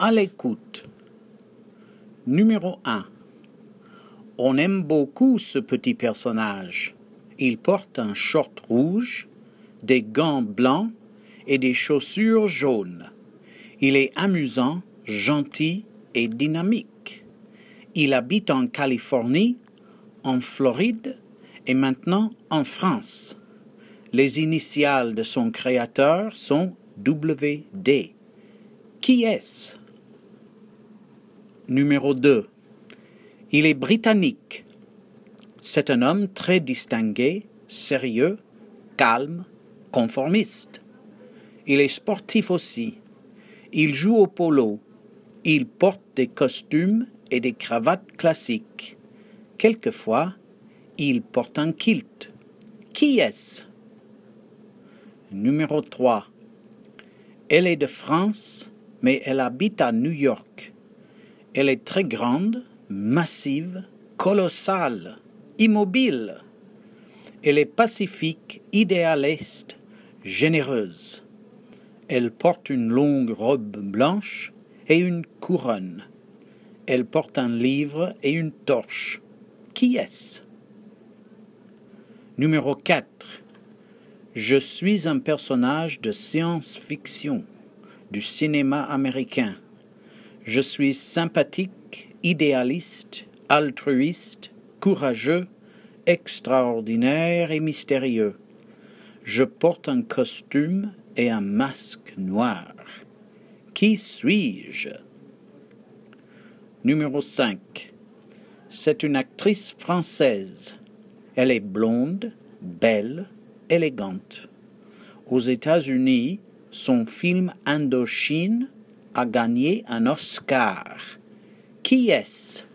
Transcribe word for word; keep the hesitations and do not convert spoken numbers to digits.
À l'écoute. Numéro un. On aime beaucoup ce petit personnage. Il porte un short rouge, des gants blancs et des chaussures jaunes. Il est amusant, gentil et dynamique. Il habite en Californie, en Floride et maintenant en France. Les initiales de son créateur sont W D. Qui est-ce? Numéro deux. Il est britannique. C'est un homme très distingué, sérieux, calme, conformiste. Il est sportif aussi. Il joue au polo. Il porte des costumes et des cravates classiques. Quelquefois, il porte un kilt. Qui est-ce? Numéro trois. Elle est de France, mais elle habite à New York. Elle est très grande, massive, colossale, immobile. Elle est pacifique, idéaliste, généreuse. Elle porte une longue robe blanche et une couronne. Elle porte un livre et une torche. Qui est-ce? Numéro quatre. Je suis un personnage de science-fiction, du cinéma américain. Je suis sympathique, idéaliste, altruiste, courageux, extraordinaire et mystérieux. Je porte un costume et un masque noir. Qui suis-je? Numéro cinq. C'est une actrice française. Elle est blonde, belle, élégante. Aux États-Unis, son film Indochine a gagné un Oscar. Qui est-ce?